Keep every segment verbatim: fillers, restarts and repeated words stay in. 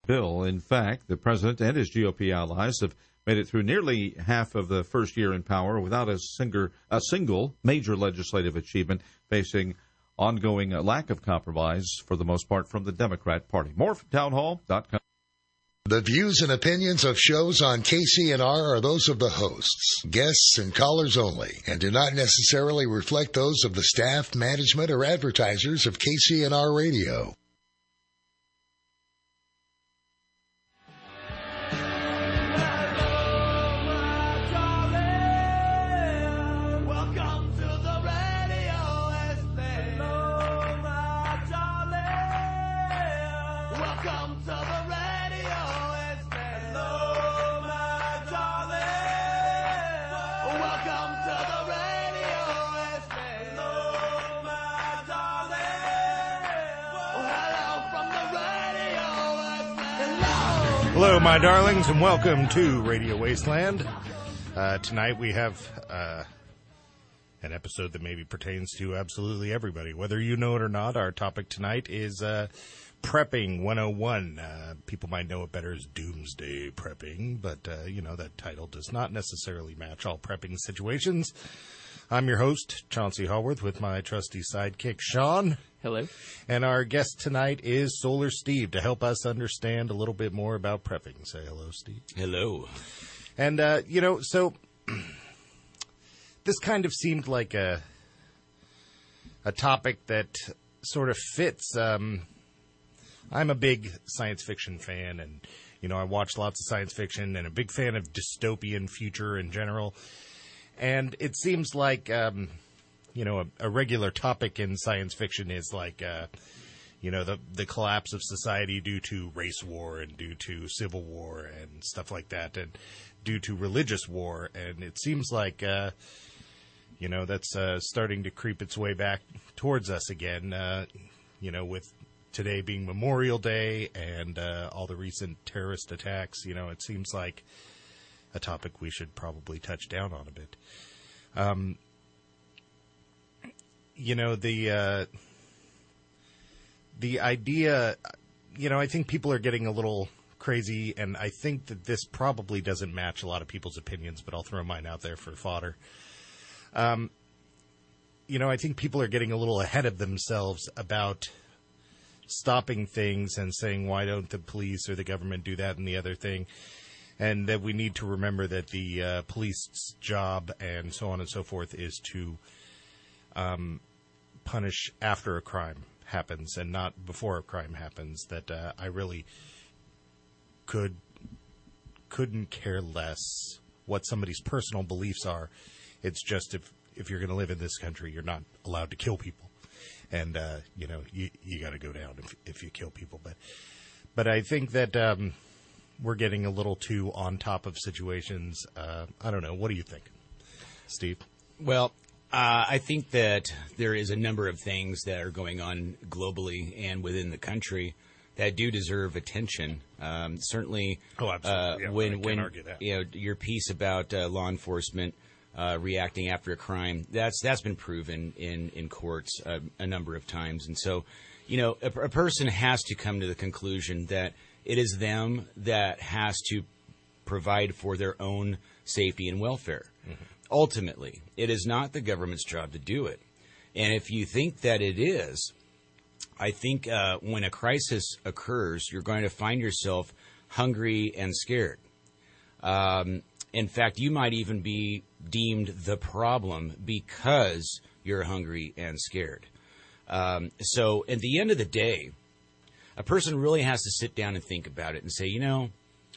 bill. In fact, the president and his G O P allies have made it through nearly half of the first year in power without a single, a single major legislative achievement, facing ongoing lack of compromise, for the most part, from the Democrat Party. More from townhall dot com. The views and opinions of shows on K C N R are those of the hosts, guests, and callers only, and do not necessarily reflect those of the staff, management, or advertisers of K C N R Radio. Hello, my darlings, and welcome to Radio Wasteland. Uh, tonight we have uh, an episode that maybe pertains to absolutely everybody. Whether you know it or not, our topic tonight is uh, Prepping one oh one. Uh, people might know it better as Doomsday Prepping, but, uh, you know, that title does not necessarily match all prepping situations. I'm your host, Chauncey Haworth, with my trusty sidekick, Sean. Hello. And our guest tonight is Solar Steve, to help us understand a little bit more about prepping. Say hello, Steve. Hello. And, uh, you know, so this kind of seemed like a a topic that sort of fits. Um, I'm a big science fiction fan, and, you know, I watch lots of science fiction, and a big fan of dystopian future in general. And it seems like... Um, You know, a, a regular topic in science fiction is like, uh, you know, the the collapse of society due to race war and due to civil war and stuff like that, and due to religious war. And it seems like, uh, you know, that's uh, starting to creep its way back towards us again, uh, you know, with today being Memorial Day and uh, all the recent terrorist attacks. You know, it seems like a topic we should probably touch down on a bit. Um You know, the uh, the idea, you know, I think people are getting a little crazy, and I think that this probably doesn't match a lot of people's opinions, but I'll throw mine out there for fodder. Um, you know, I think people are getting a little ahead of themselves about stopping things and saying, why don't the police or the government do that and the other thing? And that we need to remember that the uh, police's job and so on and so forth is to um, punish after a crime happens and not before a crime happens. That uh, I really could couldn't care less what somebody's personal beliefs are. It's just if if you're going to live in this country, you're not allowed to kill people, and uh, you know you you got to go down if if you kill people. But but I think that um, we're getting a little too on top of situations. Uh, I don't know. What do you think, Steve? Well, uh, I think that there is a number of things that are going on globally and within the country that do deserve attention. Um, certainly, oh, absolutely. Uh, yeah, when when argue that. you know your piece about uh, law enforcement uh, reacting after a crime, that's that's been proven in in courts uh, a number of times, and so you know a, a person has to come to the conclusion that it is them that has to provide for their own safety and welfare. Mm-hmm. Ultimately, it is not the government's job to do it. And if you think that it is, I think uh, when a crisis occurs, you're going to find yourself hungry and scared. Um, in fact, you might even be deemed the problem because you're hungry and scared. Um, so at the end of the day, a person really has to sit down and think about it and say, you know,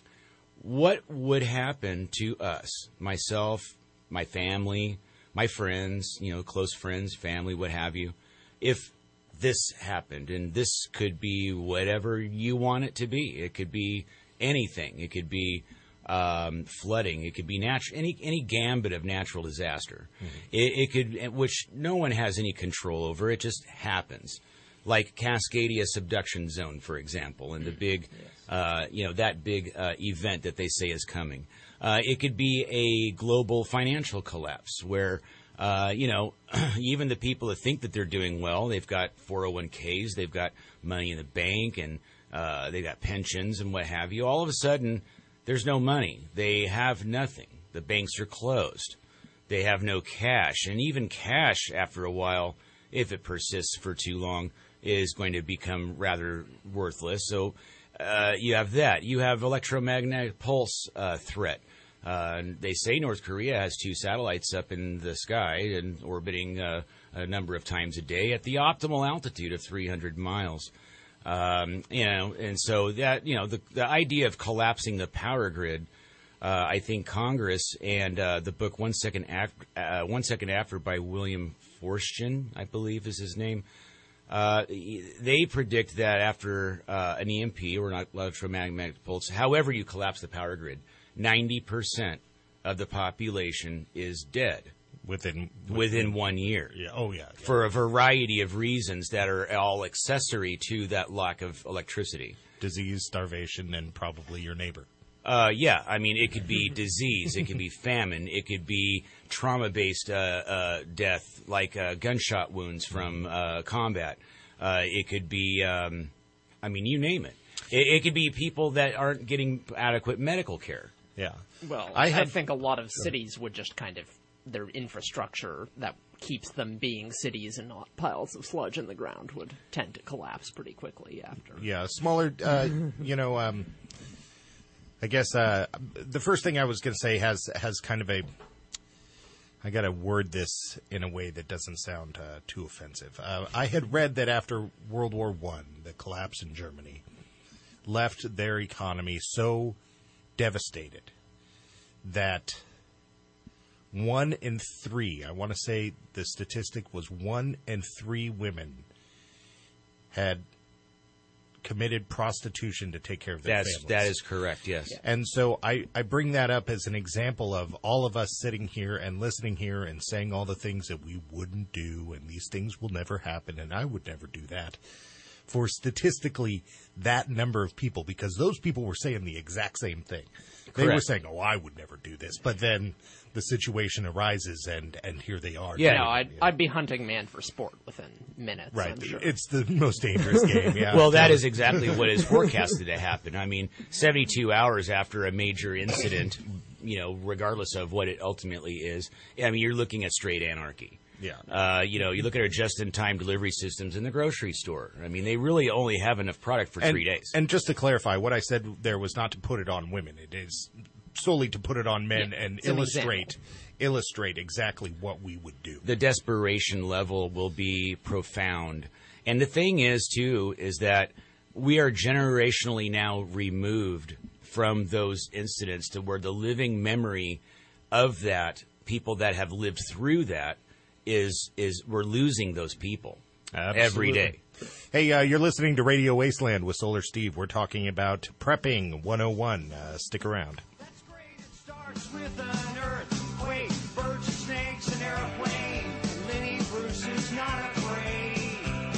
what would happen to us, myself, my family, my friends, you know, close friends, family, what have you, if this happened? And this could be whatever you want it to be. It could be anything. It could be um, flooding. It could be natural, any any gambit of natural disaster. Mm-hmm. It, it could, which no one has any control over. It just happens. Like Cascadia subduction zone, for example, and the big, yes. uh, you know, that big uh, event that they say is coming. Uh, it could be a global financial collapse where, uh, you know, even the people that think that they're doing well, they've got four oh one k's, they've got money in the bank, and uh, they got pensions and what have you. All of a sudden, there's no money. They have nothing. The banks are closed. They have no cash. And even cash, after a while, if it persists for too long, is going to become rather worthless. So uh, you have that. You have electromagnetic pulse uh, threat. Uh, they say North Korea has two satellites up in the sky and orbiting uh, a number of times a day at the optimal altitude of three hundred miles. Um, you know, and so that, you know, the, the idea of collapsing the power grid, uh, I think Congress and uh, the book One Second After, uh, One Second After by William Forstchen, I believe is his name. Uh, they predict that after uh, an E M P or an electromagnetic pulse, however you collapse the power grid, ninety percent of the population is dead within within, within one year. Yeah. Oh, yeah, yeah. For a variety of reasons that are all accessory to that lack of electricity. Disease, starvation, and probably your neighbor. Uh, yeah, I mean, it could be disease, it could be famine, it could be trauma-based uh, uh, death, like uh, gunshot wounds from uh, combat. Uh, it could be, um, I mean, you name it. it. It could be people that aren't getting adequate medical care. Yeah. Well, I, I, have, think a lot of cities would just kind of, their infrastructure that keeps them being cities and not piles of sludge in the ground would tend to collapse pretty quickly after. Yeah, smaller, uh, you know, um, I guess uh, the first thing I was going to say has has kind of a, I got to word this in a way that doesn't sound uh, too offensive. Uh, I had read that after World War One, the collapse in Germany left their economy so devastated that one in three, I want to say the statistic was one in three women had committed prostitution to take care of their That's, families. that is correct, yes. Yeah. And so I, I bring that up as an example of all of us sitting here and listening here and saying all the things that we wouldn't do, and these things will never happen, and I would never do that. For statistically that number of people, because those people were saying the exact same thing. They Correct. were saying, oh, I would never do this. But then the situation arises, and, and here they are. Yeah. You know, I'd, I'd be hunting man for sport within minutes, Right. I'm sure. It's the most dangerous game, yeah. Well, that is exactly what is forecasted to happen. I mean, seventy-two hours after a major incident, you know, regardless of what it ultimately is, I mean, you're looking at straight anarchy. Yeah. Uh, you know, you look at our just-in-time delivery systems in the grocery store. I mean, they really only have enough product for and, three days. And just to clarify, what I said there was not to put it on women. It is solely to put it on men Yeah, and it's an illustrate example. illustrate exactly what we would do. The desperation level will be profound. And the thing is, too, is that we are generationally now removed from those incidents to where the living memory of that, people that have lived through that, is is we're losing those people every Absolutely. day. Hey, uh, you're listening to Radio Wasteland with Solar Steve. We're talking about prepping one oh one. Uh, stick around. That's great. It starts with an earthquake, birds and snakes, an airplane. Lenny Bruce is not afraid.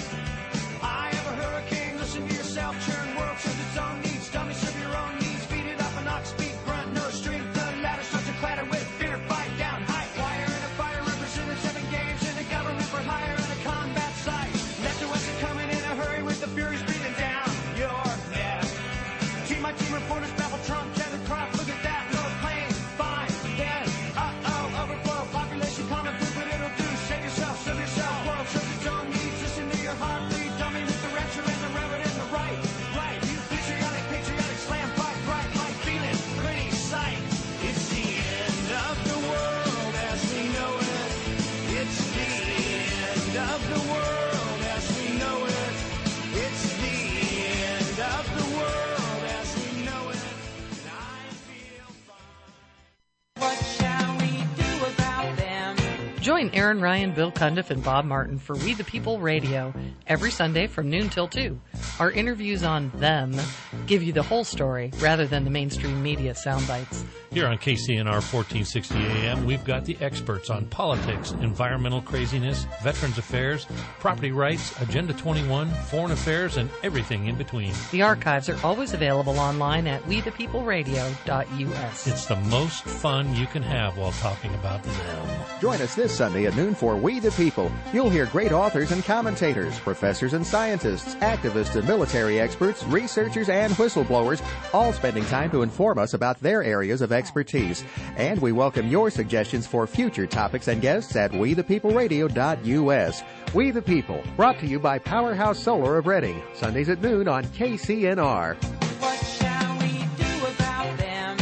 I have a hurricane. Listen to yourself. Churn world serves its own needs. Dummy serve your own needs. Feed it up an ox speed grunt. No strength. The ladder starts to clatter with fear. Fight down. High wire and a fire represented seven games in the government for hire and a combat site. Left to west are coming in a hurry with the furies breathing down your neck. Team my team reporters babble Trump, Kevin Croft. Look at that. No pain. Fine. Then. Uh-oh. Overflow. Population common food, but it'll do. Save yourself. Serve yourself. World serves its own needs. Listen to your heartbeat. Dummy with the rapture and the reverend and the right. Right. You patriotic, patriotic slam. Fight right. Like feeling. Pretty sight. It's the end of the world as we know it. It's the end of the world as we know it. It's the end of the world as we know it. And I feel fine. What shall we do about them? Join Aaron Ryan, Bill Cundiff, and Bob Martin for We the People Radio every Sunday from noon till two. Our interviews on them give you the whole story rather than the mainstream media sound bites. Here on K C N R fourteen sixty A M, we've got the experts on politics, environmental craziness, veterans affairs, property rights, Agenda twenty-one, foreign affairs, and everything in between. The archives are always available online at we the people radio dot u s. It's the most fun you can have while talking about them. Join us this Sunday at noon for We the People. You'll hear great authors and commentators, professors and scientists, activists and military experts, researchers, and whistleblowers, all spending time to inform us about their areas of expertise. And we welcome your suggestions for future topics and guests at we the people radio dot u s. We the People, brought to you by Powerhouse Solar of Reading, Sundays at noon on K C N R. What shall we do about them?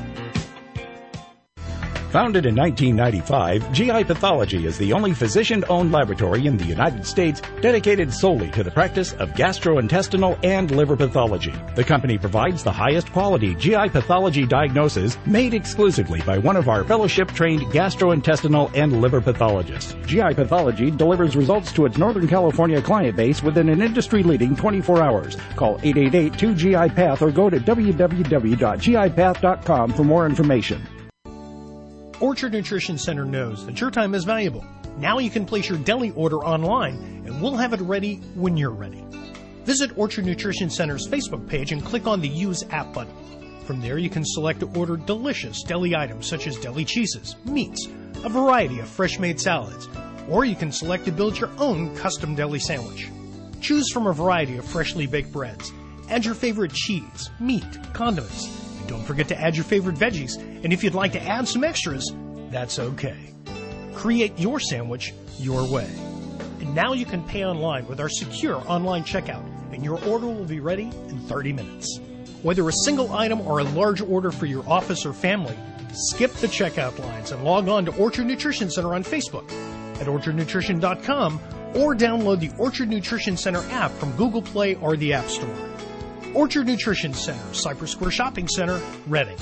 Founded in nineteen ninety-five, G I Pathology is the only physician-owned laboratory in the United States dedicated solely to the practice of gastrointestinal and liver pathology. The company provides the highest quality G I pathology diagnosis made exclusively by one of our fellowship-trained gastrointestinal and liver pathologists. G I Pathology delivers results to its Northern California client base within an industry-leading twenty-four hours. Call eight eight eight, two G I path or go to w w w dot g i path dot com for more information. Orchard Nutrition Center knows that your time is valuable. Now you can place your deli order online, and we'll have it ready when you're ready. Visit Orchard Nutrition Center's Facebook page and click on the Use App button. From there, you can select to order delicious deli items such as deli cheeses, meats, a variety of fresh-made salads, or you can select to build your own custom deli sandwich. Choose from a variety of freshly baked breads. Add your favorite cheese, meat, condiments. Don't forget to add your favorite veggies, and if you'd like to add some extras, that's okay. Create your sandwich your way. And now you can pay online with our secure online checkout, and your order will be ready in thirty minutes. Whether a single item or a large order for your office or family, skip the checkout lines and log on to Orchard Nutrition Center on Facebook at orchard nutrition dot com or download the Orchard Nutrition Center app from Google Play or the App Store. Orchard Nutrition Center, Cypress Square Shopping Center, Reading.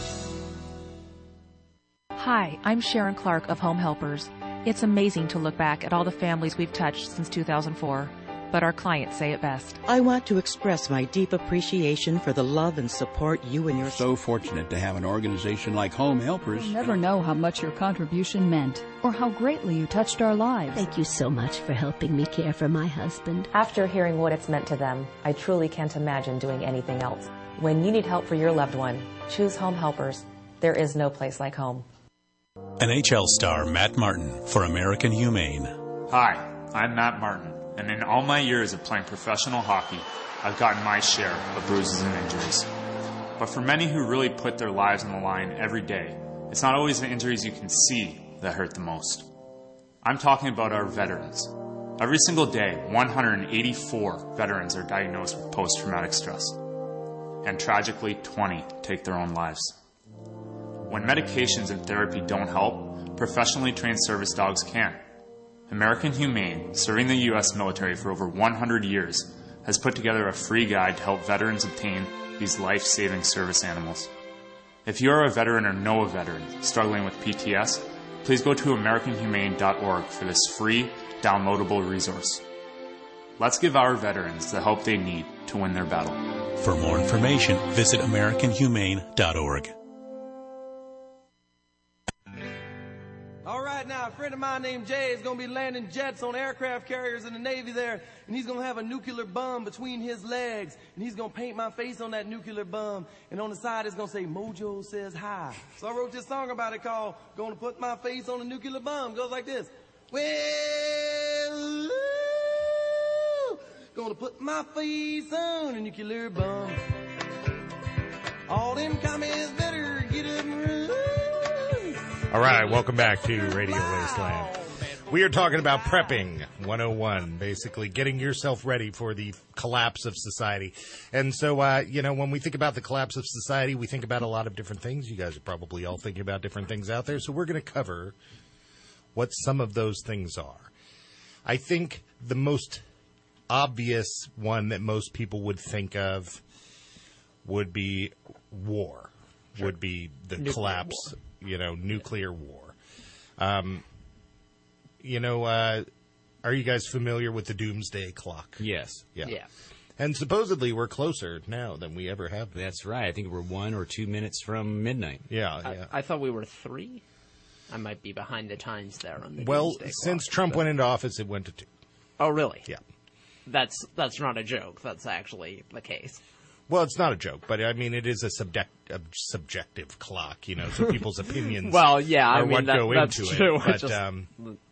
Hi, I'm Sharon Clark of Home Helpers. It's amazing to look back at all the families we've touched since two thousand four, but our clients say it best. I want to express my deep appreciation for the love and support you and your... So fortunate to have an organization like Home Helpers. You'll never know how much your contribution meant or how greatly you touched our lives. Thank you so much for helping me care for my husband. After hearing what it's meant to them, I truly can't imagine doing anything else. When you need help for your loved one, choose Home Helpers. There is no place like home. N H L star Matt Martin for American Humane. Hi, I'm Matt Martin, and in all my years of playing professional hockey, I've gotten my share of bruises and injuries. But for many who really put their lives on the line every day, it's not always the injuries you can see that hurt the most. I'm talking about our veterans. Every single day, one hundred eighty-four veterans are diagnosed with post-traumatic stress. And tragically, twenty take their own lives. When medications and therapy don't help, professionally trained service dogs can. American Humane, serving the U S military for over one hundred years, has put together a free guide to help veterans obtain these life-saving service animals. If you are a veteran or know a veteran struggling with P T S, please go to american humane dot org for this free, downloadable resource. Let's give our veterans the help they need to win their battle. For more information, visit american humane dot org. All right, now, a friend of mine named Jay is going to be landing jets on aircraft carriers in the Navy there, and he's going to have a nuclear bomb between his legs, and he's going to paint my face on that nuclear bomb, and on the side it's going to say, Mojo says hi. So I wrote this song about it called, Gonna Put My Face on a Nuclear Bomb. It goes like this. Well, ooh, gonna put my face on a nuclear bomb. All them commies better get up and run. All right, welcome back to Radio Wasteland. We are talking about prepping one oh one, basically getting yourself ready for the collapse of society. And so, uh, you know, when we think about the collapse of society, we think about a lot of different things. You guys are probably all thinking about different things out there. So we're going to cover what some of those things are. I think the most obvious one that most people would think of would be war, sure. would be the nuclear collapse, war. you know, nuclear war. Um, you know, uh, are you guys familiar with the doomsday clock? Yes. Yeah. Yeah. And supposedly we're closer now than we ever have been. That's right. I think we're one or two minutes from midnight. Yeah. I, yeah. I thought we were three. I might be behind the times there on the Well, doomsday since clock, Trump but... went into office, it went to two. Oh, really? Yeah. That's that's not a joke. That's actually the case. Well, it's not a joke, but I mean, it is a, subject, a subjective clock, you know, so people's opinions well, yeah, I are mean, what that, go that's into true. it. But, Just um,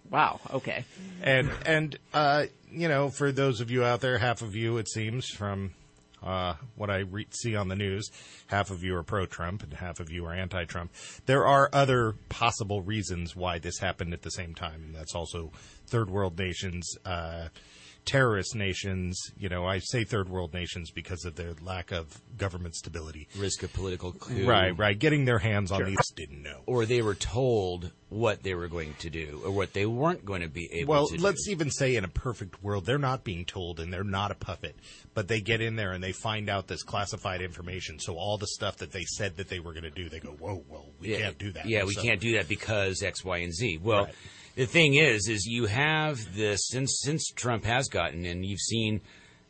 Wow. Okay. And and uh, you know, for those of you out there, half of you, it seems, from uh, what I re- see on the news, half of you are pro-Trump and half of you are anti-Trump. There are other possible reasons why this happened at the same time, and that's also third world nations. Uh, terrorist nations, you know, I say third world nations because of their lack of government stability. Risk of political coup. Right, right. Getting their hands on Sure. these didn't know. Or they were told what they were going to do or what they weren't going to be able Well, to do. let's even say in a perfect world, they're not being told and they're not a puppet, but they get in there and they find out this classified information. So all the stuff that they said that they were going to do, they go, whoa, well, we yeah, can't do that. Yeah, we So- can't do that because X, Y, and Z. Well, Right. the thing is, is you have this, since, since Trump has gotten in, you've seen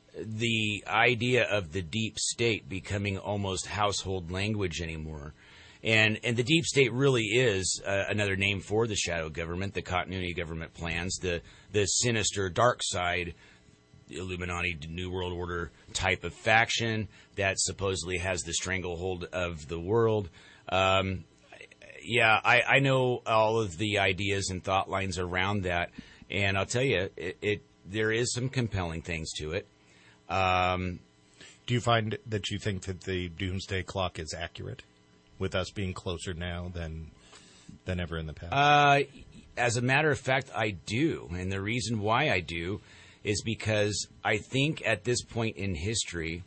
the idea of the deep state becoming almost household language anymore. And and the deep state really is uh, another name for the shadow government, the continuity government plans, the the sinister dark side, Illuminati, New World Order type of faction that supposedly has the stranglehold of the world. Um, yeah, I, I know all of the ideas and thought lines around that, and I'll tell you, it, it there is some compelling things to it. Um, Do you find that you think that the doomsday clock is accurate, with us being closer now than than ever in the past? Uh, as a matter of fact, I do. And the reason why I do is because I think at this point in history,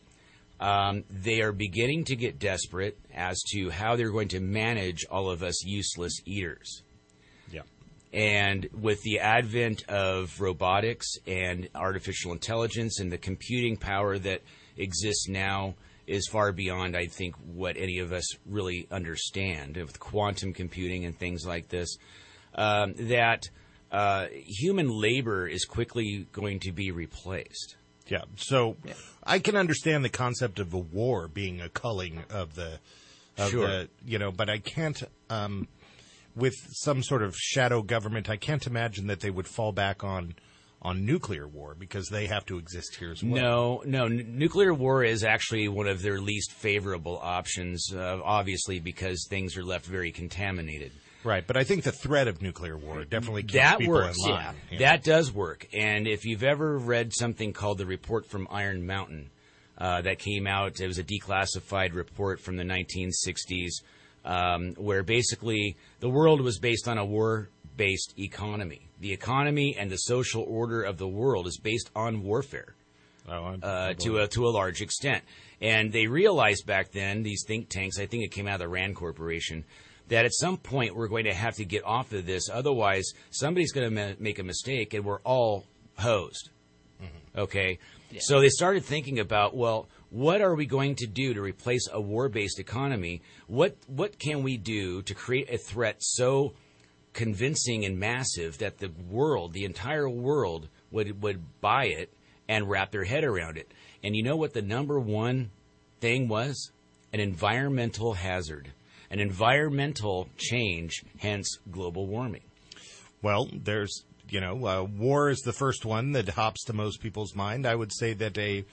um, they are beginning to get desperate as to how they're going to manage all of us useless eaters. Yeah. And with the advent of robotics and artificial intelligence and the computing power that exists now is far beyond, I think, what any of us really understand with quantum computing and things like this, um, that uh, human labor is quickly going to be replaced. Yeah. So I can understand the concept of a war being a culling of the, of Sure. the, you know, but I can't, um, with some sort of shadow government, I can't imagine that they would fall back on on nuclear war because they have to exist here as well. No, no. N- nuclear war is actually one of their least favorable options, uh, obviously, because things are left very contaminated. Right, but I think the threat of nuclear war definitely keeps That people works, in yeah. line. Yeah. That does work. And if you've ever read something called the Report from Iron Mountain, uh, that came out, it was a declassified report from the nineteen sixties, um, where basically the world was based on a war-based economy. The economy and the social order of the world is based on warfare. Oh, uh, to a to a large extent, and they realized back then, these think tanks, I think it came out of the Rand Corporation, that at some point we're going to have to get off of this. Otherwise, somebody's going to ma- make a mistake, and we're all hosed. Mm-hmm. Okay, so they started thinking about, well, what are we going to do to replace a war-based economy? What what can we do to create a threat so convincing and massive that the world, the entire world, would would buy it and wrap their head around it? And you know what the number one thing was? An environmental hazard, an environmental change, hence global warming. Well, there's, you know, uh, war is the first one that hops to most people's mind. I would say that a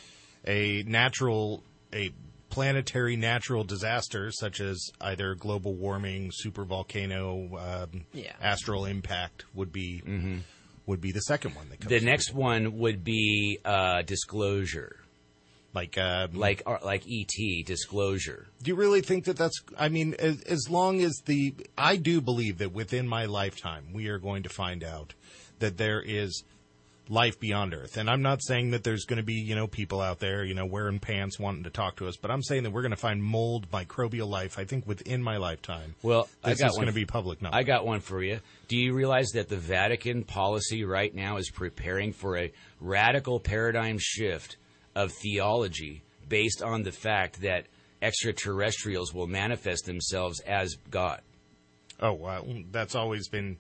a natural, a planetary natural disaster such as either global warming, supervolcano, um, Yeah. astral impact would be Mm-hmm. would be the second one that comes. The to next one would be uh, disclosure, like um, like uh, like E T disclosure. Do you really think that that's, I mean, as, as long as the, I do believe that within my lifetime, we are going to find out that there is life beyond Earth. And I'm not saying that there's going to be, you know, people out there, you know, wearing pants wanting to talk to us, but I'm saying that we're going to find mold microbial life, I think, within my lifetime. Well, I this got is one. going to be public knowledge. I got one for you. Do you realize that the Vatican policy right now is preparing for a radical paradigm shift of theology based on the fact that extraterrestrials will manifest themselves as God? Oh, well, that's always been,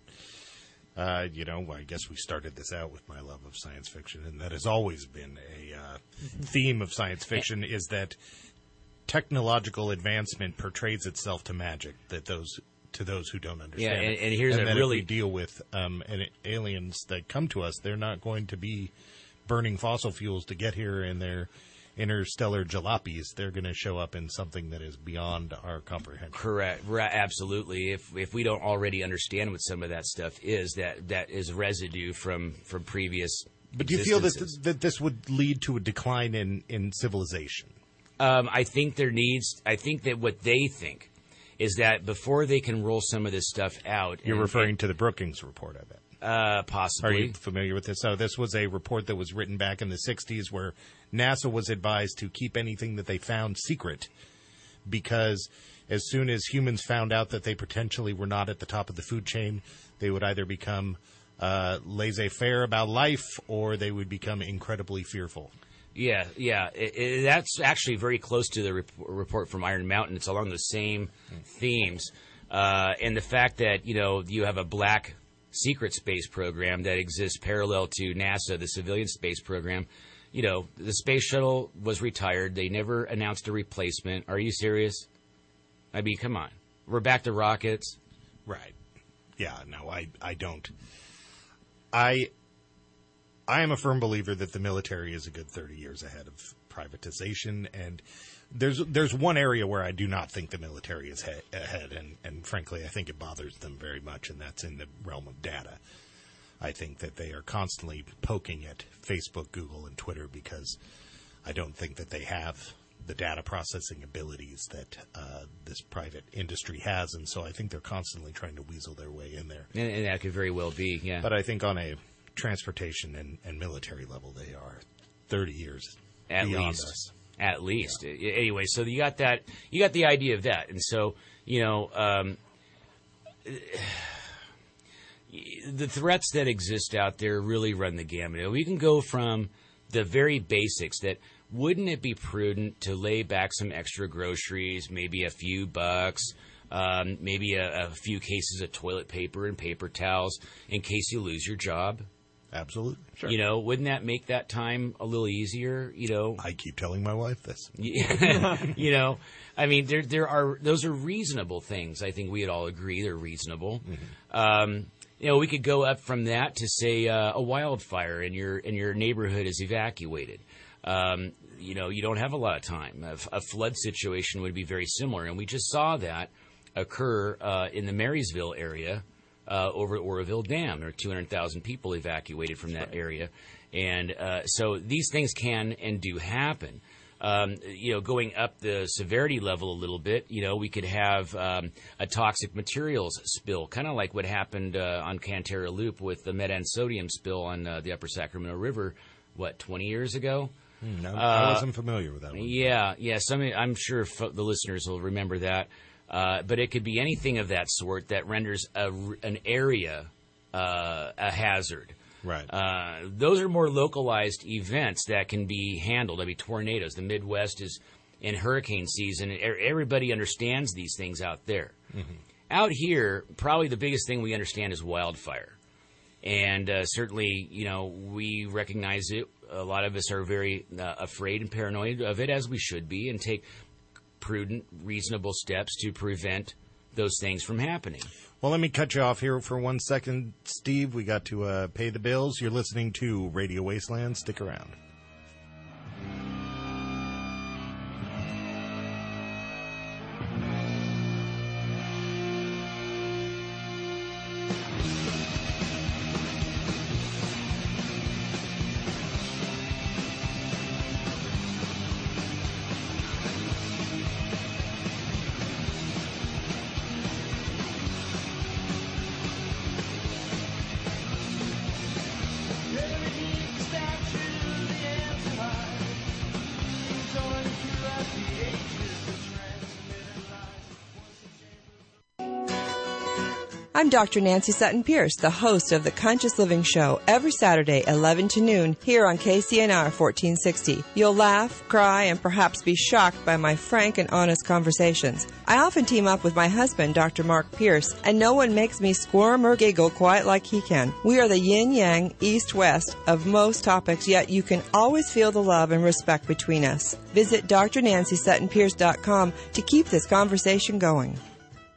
uh, you know, I guess we started this out with my love of science fiction, and that has always been a uh, theme of science fiction, is that technological advancement portrays itself to magic, that those to those who don't understand Yeah, and- it. and here's a that really- if we deal with um, an- aliens that come to us, they're not going to be burning fossil fuels to get here, and they're interstellar jalopies, they're going to show up in something that is beyond our comprehension. Correct. Right, absolutely. If if we don't already understand what some of that stuff is, that that is residue from, from previous But do you feel that, existences. that this would lead to a decline in, in civilization? Um, I think there needs. I think that what they think is that before they can roll some of this stuff out, You're and- referring to the Brookings report, I bet. Uh, possibly. Are you familiar with this? So this was a report that was written back in the sixties where NASA was advised to keep anything that they found secret because as soon as humans found out that they potentially were not at the top of the food chain, they would either become uh, laissez-faire about life or they would become incredibly fearful. Yeah, yeah. It, it, that's actually very close to the rep- report from Iron Mountain. It's along the same themes. Uh, and the fact that, you know, you have a black secret space program that exists parallel to NASA, the civilian space program. You know, the space shuttle was retired. They never announced a replacement. Are you serious? I mean, come on. We're back to rockets. Right. Yeah, no, I, I don't. I I am a firm believer that the military is a good thirty years ahead of privatization, and there's there's one area where I do not think the military is he- ahead, and, and frankly, I think it bothers them very much, and that's in the realm of data. I think that they are constantly poking at Facebook, Google, and Twitter because I don't think that they have the data processing abilities that uh, this private industry has, and so I think they're constantly trying to weasel their way in there. And, and that could very well be, yeah. But I think on a transportation and, and military level, they are thirty years At beyond least. us. At least. Yeah. Anyway, so you got that. You got the idea of that, and so you know um, the threats that exist out there really run the gamut. We can go from the very basics that. Wouldn't it be prudent to lay back some extra groceries, maybe a few bucks, um, maybe a, a few cases of toilet paper and paper towels in case you lose your job? Absolutely. Sure. You know, wouldn't that make that time a little easier? You know, I keep telling my wife this. You know, I mean, there there are those are reasonable things. I think we'd all agree they're reasonable. Mm-hmm. Um, you know, we could go up from that to say uh, a wildfire in your in your neighborhood is evacuated. Um, you know, you don't have a lot of time. A, a flood situation would be very similar, and we just saw that occur uh, in the Marysville area uh, over at Oroville Dam. There are two hundred thousand people evacuated from that area, and uh, so these things can and do happen. Um, you know, going up the severity level a little bit, you know, we could have um, a toxic materials spill, kind of like what happened uh, on Cantera Loop with the lead and sodium spill on uh, the Upper Sacramento River, what, twenty years ago? Hmm, no, uh, I wasn't familiar with that one. Yeah, yeah. Some, I'm sure f- the listeners will remember that. Uh, but it could be anything of that sort that renders a, an area uh, a hazard. Right. Uh, those are more localized events that can be handled. I mean, tornadoes. The Midwest is in hurricane season. Everybody understands these things out there. Mm-hmm. Out here, probably the biggest thing we understand is wildfire. And uh, certainly, you know, we recognize it. A lot of us are very uh, afraid and paranoid of it, as we should be, and take prudent, reasonable steps to prevent those things from happening. Well, let me cut you off here for one second, Steve. We got to uh, pay the bills. You're listening to Radio Wasteland. Stick around. I'm Doctor Nancy Sutton Pierce, the host of the Conscious Living Show, every Saturday, eleven to noon, here on K C N R fourteen sixty. You'll laugh, cry, and perhaps be shocked by my frank and honest conversations. I often team up with my husband, Doctor Mark Pierce, and no one makes me squirm or giggle quite like he can. We are the yin-yang, east-west of most topics, yet you can always feel the love and respect between us. Visit D R Nancy Sutton Pierce dot com to keep this conversation going.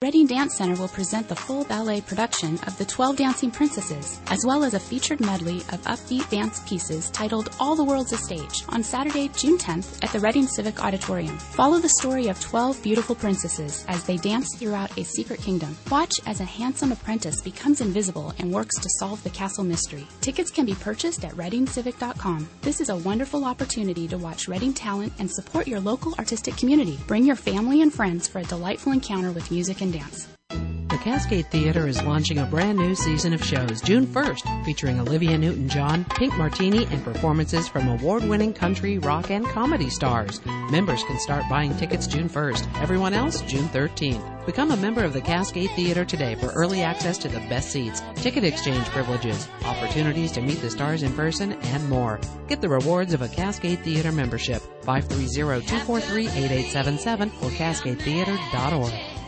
Reading Dance Center will present the full ballet production of The Twelve Dancing Princesses, as well as a featured medley of upbeat dance pieces titled All the World's a Stage on Saturday, June tenth at the Reading Civic Auditorium. Follow the story of twelve beautiful princesses as they dance throughout a secret kingdom. Watch as a handsome apprentice becomes invisible and works to solve the castle mystery. Tickets can be purchased at reading civic dot com. This is a wonderful opportunity to watch Reading talent and support your local artistic community. Bring your family and friends for a delightful encounter with music and dance. The Cascade Theater is launching a brand new season of shows June first, featuring Olivia Newton-John, Pink Martini, and performances from award-winning country, rock, and comedy stars. Members can start buying tickets June first. Everyone else, June thirteenth. Become a member of the Cascade Theater today for early access to the best seats, ticket exchange privileges, opportunities to meet the stars in person, and more. Get the rewards of a Cascade Theater membership. five three zero, two four three, eight eight seven seven or cascade theater dot org.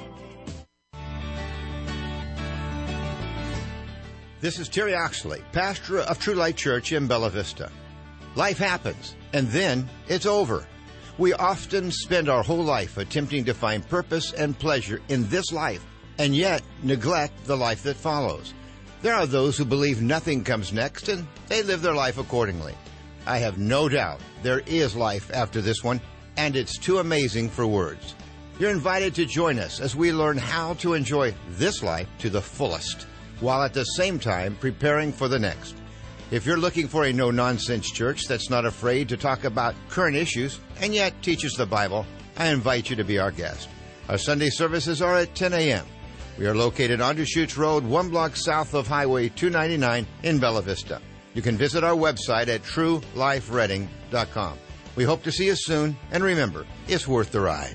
This is Terry Oxley, pastor of True Light Church in Bella Vista. Life happens, and then it's over. We often spend our whole life attempting to find purpose and pleasure in this life, and yet neglect the life that follows. There are those who believe nothing comes next, and they live their life accordingly. I have no doubt there is life after this one, and it's too amazing for words. You're invited to join us as we learn how to enjoy this life to the fullest, while at the same time preparing for the next. If you're looking for a no-nonsense church that's not afraid to talk about current issues and yet teaches the Bible, I invite you to be our guest. Our Sunday services are at ten a.m. We are located on Deschutes Road, one block south of Highway two ninety-nine in Bella Vista. You can visit our website at true life reading dot com. We hope to see you soon, and remember, it's worth the ride.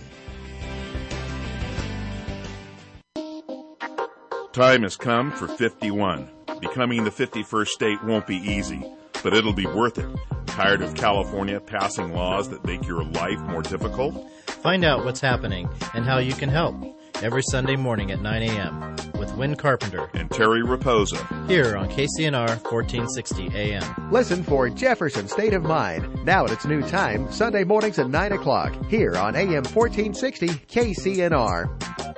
Time has come for fifty-one. Becoming the fifty-first state won't be easy, but it'll be worth it. Tired of California passing laws that make your life more difficult? Find out what's happening and how you can help every Sunday morning at nine a.m. with Win Carpenter and Terry Raposa here on K C N R fourteen sixty A M. Listen for Jefferson State of Mind, now at its new time, Sunday mornings at nine o'clock, here on A M fourteen sixty K C N R.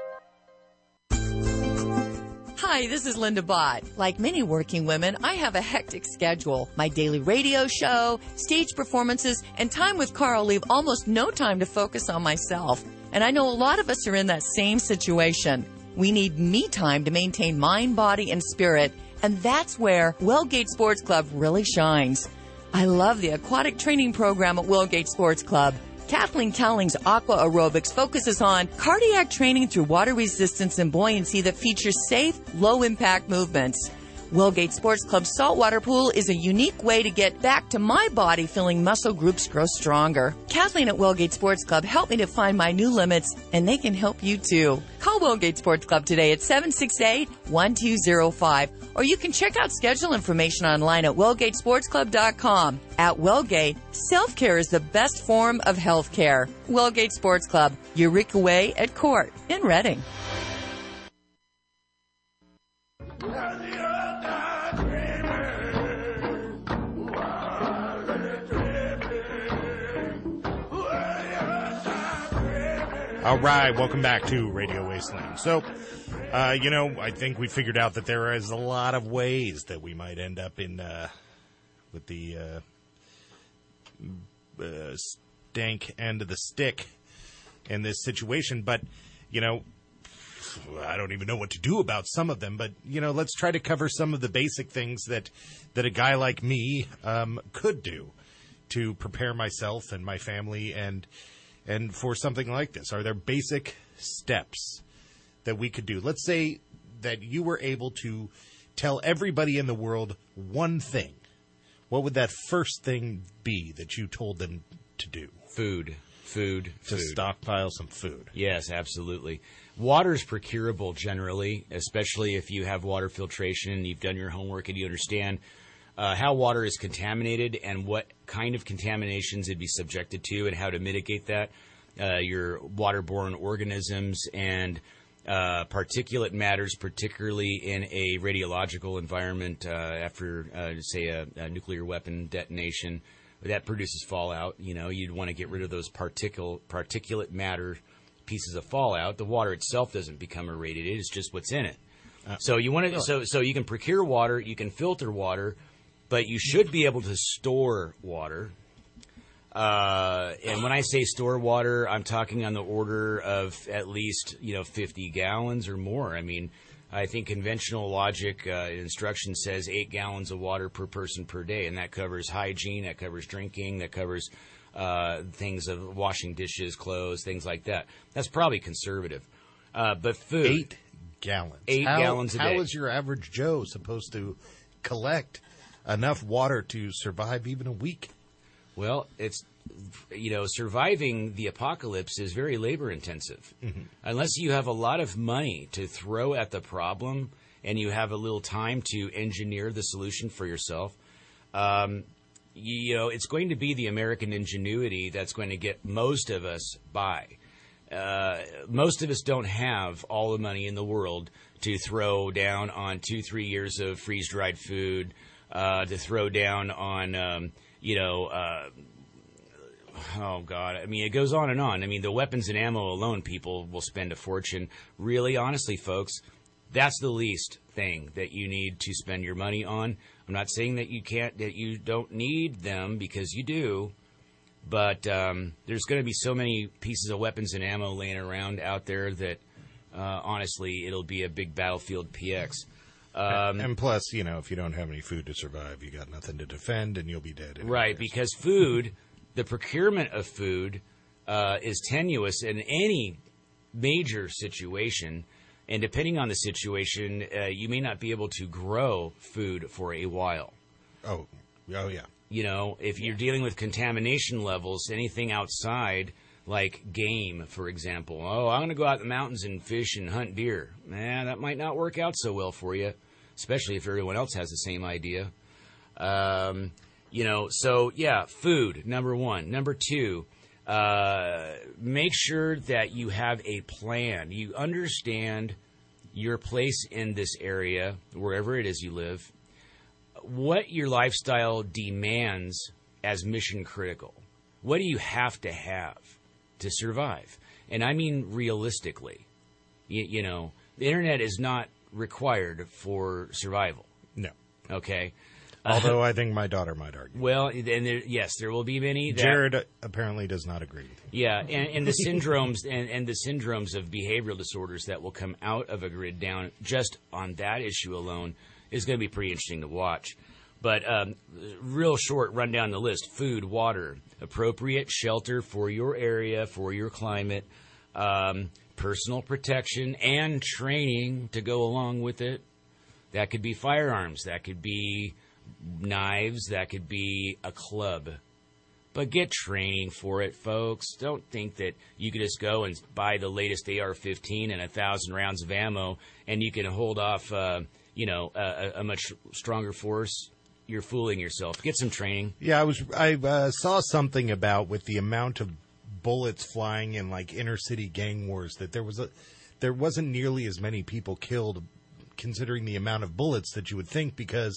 Hi, this is Linda Bott. Like many working women, I have a hectic schedule. My daily radio show, stage performances, and time with Carl leave almost no time to focus on myself. And I know a lot of us are in that same situation. We need me time to maintain mind, body, and spirit, and that's where Wellgate Sports Club really shines. I love the aquatic training program at Wellgate Sports Club. Kathleen Cowling's Aqua Aerobics focuses on cardiac training through water resistance and buoyancy that features safe, low-impact movements. Wellgate Sports Club's saltwater pool is a unique way to get back to my body feeling muscle groups grow stronger. Kathleen at Wellgate Sports Club helped me to find my new limits, and they can help you too. Call Wellgate Sports Club today at seven six eight, one two zero five, or you can check out schedule information online at wellgate sports club dot com. At Wellgate, self-care is the best form of health care. Wellgate Sports Club, Eureka Way at Court in Reading. All right, welcome back to Radio Wasteland. So, uh, you know, I think we figured out that there is a lot of ways that we might end up in uh, with the uh, uh, stank end of the stick in this situation. But, you know, I don't even know what to do about some of them. But, you know, let's try to cover some of the basic things that, that a guy like me um, could do to prepare myself and my family and And for something like this. Are there basic steps that we could do? Let's say that you were able to tell everybody in the world one thing. What would that first thing be that you told them to do? Food. Food. To food. stockpile some food. Yes, absolutely. Water is procurable generally, especially if you have water filtration and you've done your homework and you understand Uh, how water is contaminated and what kind of contaminations it'd be subjected to and how to mitigate that, uh, your waterborne organisms and uh, particulate matters, particularly in a radiological environment uh, after, uh, say, a, a nuclear weapon detonation that produces fallout. You know, you'd want to get rid of those particle, particulate matter pieces of fallout. The water itself doesn't become irradiated. It's just what's in it. Uh, so you want to, really? so, so you can procure water, you can filter water, but you should be able to store water. Uh, and when I say store water, I'm talking on the order of at least, you know, fifty gallons or more. I mean, I think conventional logic uh, instruction says eight gallons of water per person per day, and that covers hygiene, that covers drinking, that covers uh, things of washing dishes, clothes, things like that. That's probably conservative. Uh, but food. Eight gallons. Eight how, gallons a how day. How is your average Joe supposed to collect enough water to survive even a week? Well, it's, you know, surviving the apocalypse is very labor intensive. Mm-hmm. Unless you have a lot of money to throw at the problem and you have a little time to engineer the solution for yourself, um, you, you know, it's going to be the American ingenuity that's going to get most of us by. Uh, most of us don't have all the money in the world to throw down on two, three years of freeze-dried food, uh, to throw down on, um, you know, uh, oh, God. I mean, it goes on and on. I mean, the weapons and ammo alone, people will spend a fortune. Really, honestly, folks, that's the least thing that you need to spend your money on. I'm not saying that you can't, that you don't need them, because you do. But um, there's going to be so many pieces of weapons and ammo laying around out there that, uh, honestly, it'll be a big battlefield P X. Um, and plus, you know, if you don't have any food to survive, you got nothing to defend, and you'll be dead. Anyway. Right, because food, the procurement of food uh, is tenuous in any major situation. And depending on the situation, uh, you may not be able to grow food for a while. Oh, oh yeah. You know, if you're dealing with contamination levels, anything outside, like game, for example. Oh, I'm going to go out in the mountains and fish and hunt deer. Man, that might not work out so well for you, especially if everyone else has the same idea. Um, you know, so, yeah, food, number one. Number two, uh, make sure that you have a plan. You understand your place in this area, wherever it is you live, what your lifestyle demands as mission critical. What do you have to have to survive? And I mean realistically. You, you know, the internet is not required for survival. No. Okay? Although uh, I think my daughter might argue. Well, and there, yes, there will be many. That, Jared apparently does not agree with you. Yeah, and, and the syndromes and, and the syndromes of behavioral disorders that will come out of a grid down just on that issue alone is going to be pretty interesting to watch. But um, real short run down the list: food, water, appropriate shelter for your area, for your climate, um, personal protection, and training to go along with it. That could be firearms. That could be knives. That could be a club. But get training for it, folks. Don't think that you could just go and buy the latest A R fifteen and a thousand rounds of ammo, and you can hold off, uh, you know, a, a much stronger force. You're fooling yourself. Get some training. Yeah, I was. I uh, saw something about with the amount of bullets flying in like inner city gang wars that there was a, there wasn't nearly as many people killed, considering the amount of bullets that you would think, because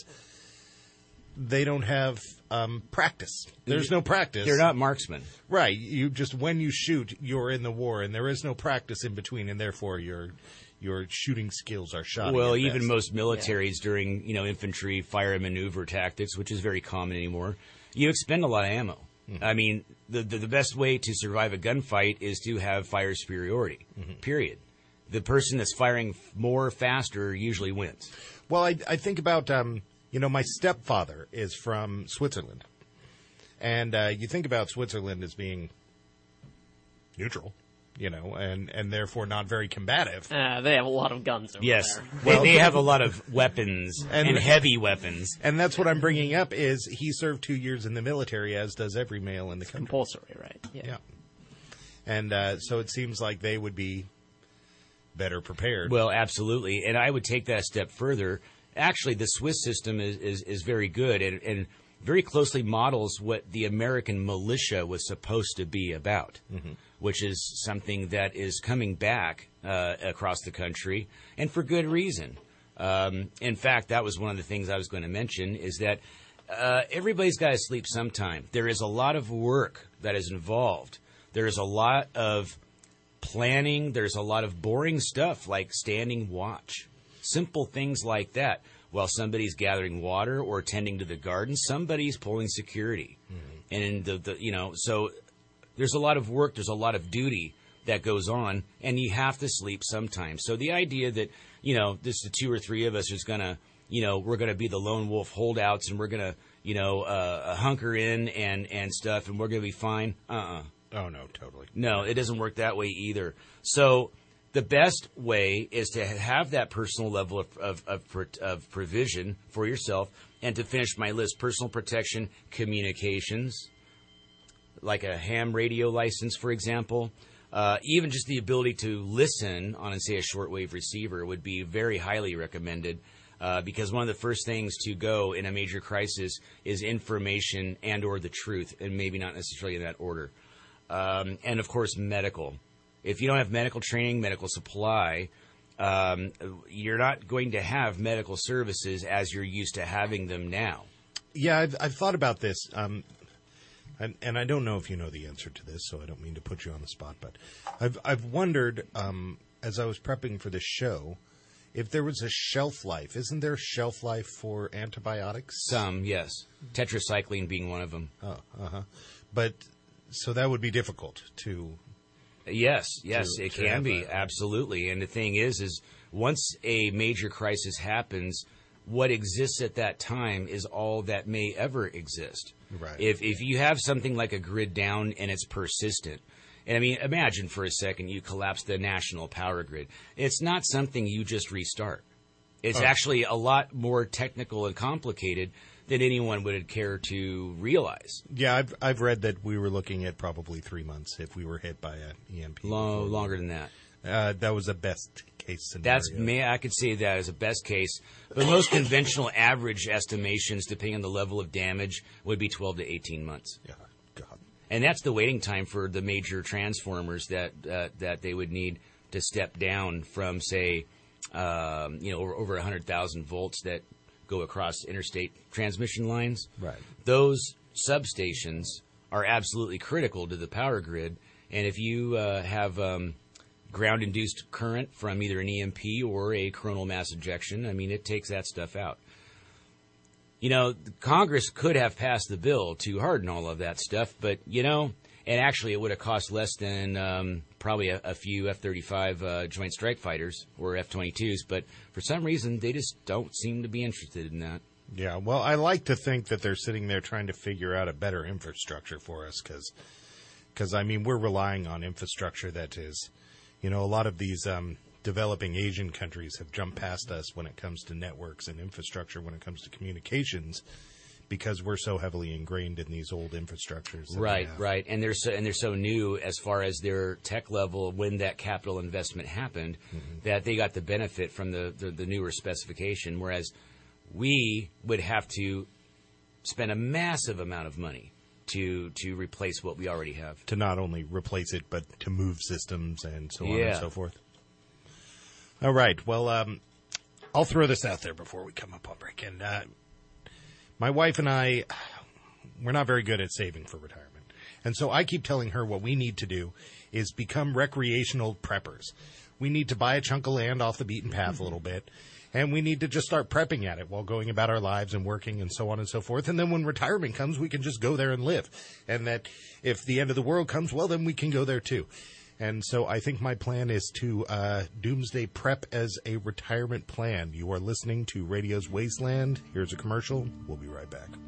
they don't have um, practice. There's no practice. They're not marksmen. Right. You just, when you shoot, you're in the war, and there is no practice in between, and therefore your your shooting skills are shot. Well, even best. Most militaries yeah. during, you know, infantry fire and maneuver tactics, which is very common anymore, you expend a lot of ammo. Mm-hmm. I mean, the, the the best way to survive a gunfight is to have fire superiority, mm-hmm. period. The person that's firing more faster usually wins. Well, I, I think about, um, you know, my stepfather is from Switzerland. And uh, you think about Switzerland as being neutral, you know, and, and therefore not very combative. Uh, they have a lot of guns over yes. there. Yes, well, they have a lot of weapons and, and heavy weapons. And that's what I'm bringing up is he served two years in the military, as does every male in the it's country. Compulsory, right? Yeah. yeah. And uh, so it seems like they would be better prepared. Well, absolutely. And I would take that a step further. Actually, the Swiss system is, is, is very good and, and very closely models what the American militia was supposed to be about, mm-hmm. which is something that is coming back uh, across the country, and for good reason. Um, in fact, that was one of the things I was going to mention, is that uh, everybody's got to sleep sometime. There is a lot of work that is involved. There is a lot of planning. There's a lot of boring stuff like standing watch. Simple things like that. While somebody's gathering water or tending to the garden, somebody's pulling security. Mm-hmm. And, the, the you know, so there's a lot of work, there's a lot of duty that goes on, and you have to sleep sometimes. So the idea that, you know, this the two or three of us is going to, you know, we're going to be the lone wolf holdouts and we're going to, you know, uh, hunker in and, and stuff and we're going to be fine. Uh-uh. Oh, no, totally. No, it doesn't work that way either. So the best way is to have that personal level of, of, of, of provision for yourself. And to finish my list, personal protection, communications, like a ham radio license, for example. Uh, even just the ability to listen on, say, a shortwave receiver would be very highly recommended. Uh, because one of the first things to go in a major crisis is information and or the truth, and maybe not necessarily in that order. Um, and, of course, medical. If you don't have medical training, medical supply, um, you're not going to have medical services as you're used to having them now. Yeah, I've, I've thought about this, um, and, and I don't know if you know the answer to this, so I don't mean to put you on the spot, but I've, I've wondered, um, as I was prepping for this show, if there was a shelf life. Isn't there a shelf life for antibiotics? Some, yes. Tetracycline being one of them. Oh, uh-huh. But, so that would be difficult to... Yes, yes, to, it to can be, a, absolutely. And the thing is, is once a major crisis happens, what exists at that time is all that may ever exist. Right. If if you have something like a grid down and it's persistent, and I mean, imagine for a second you collapse the national power grid. It's not something you just restart. It's oh. actually a lot more technical and complicated than anyone would care to realize. Yeah, I've I've read that we were looking at probably three months if we were hit by an E M P. Long, longer than that. Uh, that was a best case scenario. That's may I could say that as a best case, but most conventional average estimations, depending on the level of damage, would be twelve to eighteen months. Yeah, God. And that's the waiting time for the major transformers that uh, that they would need to step down from, say, um, you know, over, over one hundred thousand volts that go across interstate transmission lines. Right. Those substations are absolutely critical to the power grid. And if you uh, have um, ground-induced current from either an E M P or a coronal mass ejection, I mean, it takes that stuff out. You know, Congress could have passed the bill to harden all of that stuff, but, you know, and actually it would have cost less than um, probably a, a few F thirty-five uh, Joint Strike Fighters or F twenty-twos, but for some reason they just don't seem to be interested in that. Yeah, well, I like to think that they're sitting there trying to figure out a better infrastructure for us because, because I mean, we're relying on infrastructure that is, you know, a lot of these um, developing Asian countries have jumped past us when it comes to networks and infrastructure, when it comes to communications, because we're so heavily ingrained in these old infrastructures. Right, right, and they're so and they're so new as far as their tech level when that capital investment happened, mm-hmm. that they got the benefit from the, the the newer specification, whereas we would have to spend a massive amount of money to to replace what we already have. To not only replace it, but to move systems and so on yeah. and so forth. All right, well, um, I'll throw this out there before we come up on break, and. Uh, My wife and I, we're not very good at saving for retirement. And so I keep telling her what we need to do is become recreational preppers. We need to buy a chunk of land off the beaten path a little bit, and we need to just start prepping at it while going about our lives and working and so on and so forth. And then when retirement comes, we can just go there and live. And that if the end of the world comes, well, then we can go there too. And so I think my plan is to uh, doomsday prep as a retirement plan. You are listening to Radio's Wasteland. Here's a commercial. We'll be right back.